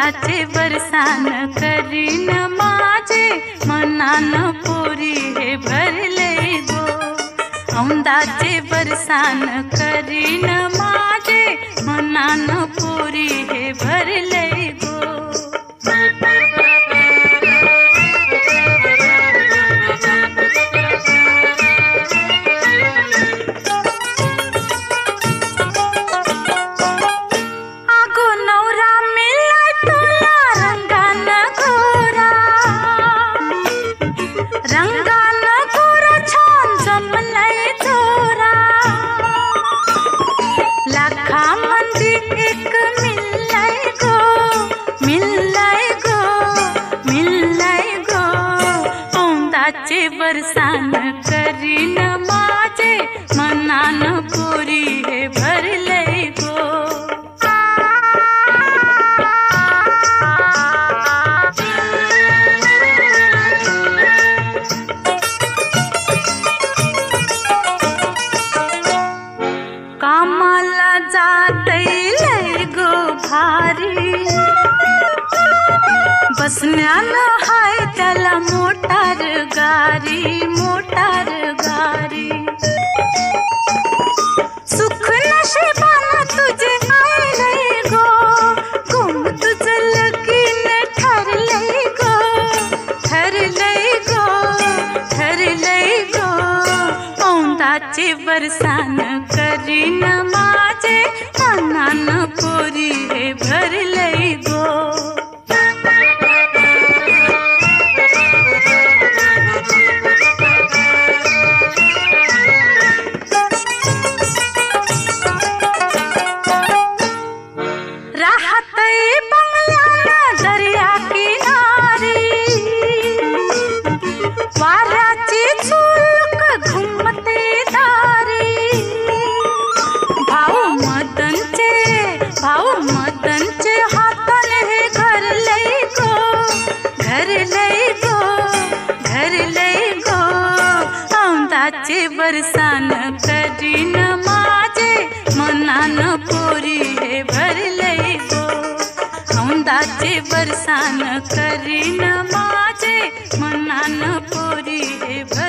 औंदाचे बरसान करीन माझे मनान पोरी हे भरले गो। औंदाचे बरसान करीन माझे मनान पोरी हे भरले गो। औंदाचे बरसान करीन माझे मनान पोरी हे भरले गो। कामाला जातई लय गो भारी, बसण्याला हाय त्याला मोटार गारी मोटार गारी। सुख नशिबानं तुझे आले गो, गुम तुझं लगीन ठरले गो ठरले गो ठरले गो। औंदाचे बरसान करीन माझे मनान पोरी हे भरले गो। औंदाचे बरसान करीन माझे मनान पोरी हे भरले गो। औंदाचे बरसान करीन माझे मनान पोरी हे भरले।